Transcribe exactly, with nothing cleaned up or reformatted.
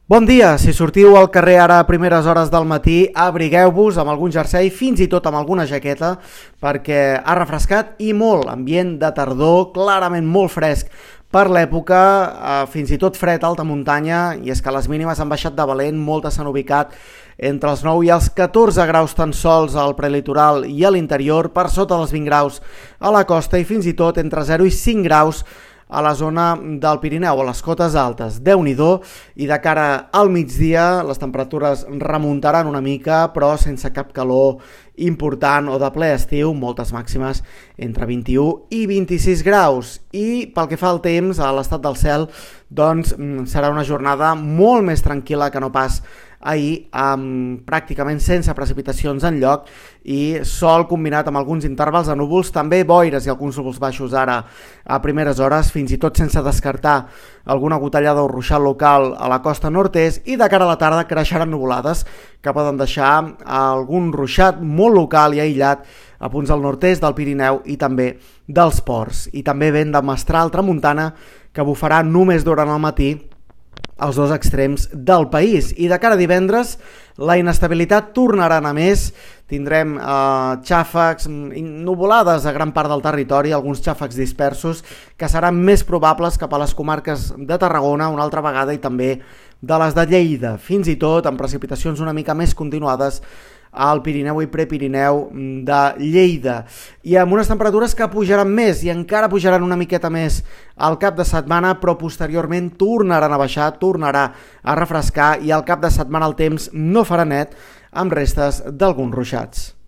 Bon dia, si sortiu al carrer ara a primeres hores del matí, abrigueu-vos amb algun jersei, fins i tot amb alguna jaqueta, perquè ha refrescat i molt, ambient de tardor, clarament molt fresc per l'època, eh, fins i tot fred a alta muntanya, i és que les mínimes han baixat de valent, moltes s'han ubicat entre els nou i els catorze graus tan sols al prelitoral i a l'interior, per sota dels vint graus a la costa i fins i tot entre zero i cinc graus a la zona del Pirineu, a les cotes altes. Déu-n'hi-do, i de cara al migdia les temperatures remuntaran una mica, però sense cap calor important o de ple estiu, moltes màximes entre vint-i-u i vint-i-sis graus. I pel que fa al temps, a l'estat del cel, doncs serà una jornada molt més tranquil·la que no pas ahir, amb pràcticament sense precipitacions enlloc i sol combinat amb alguns intervals de núvols, també boires i alguns núvols baixos ara a primeres hores, fins i tot sense descartar alguna gotellada o ruixat local a la costa nord-est, i de cara a la tarda creixeran nuvolades que poden deixar algun ruixat molt local i aïllat a punts del nord-est, del Pirineu i també dels ports. I també vent de mestral tramuntana que bufarà només durant el matí als dos extrems del país. I de cara a divendres la inestabilitat tornarà a anar més, tindrem eh, xàfecs, nuvolades a gran part del territori, alguns xàfecs dispersos que seran més probables cap a les comarques de Tarragona una altra vegada i també de les de Lleida, fins i tot amb precipitacions una mica més continuades al Pirineu i Prepirineu de Lleida, i amb unes temperatures que pujaran més i encara pujaran una miqueta més al cap de setmana, però posteriorment tornaran a baixar, tornarà a refrescar, i al cap de setmana el temps no farà net amb restes d'alguns ruixats.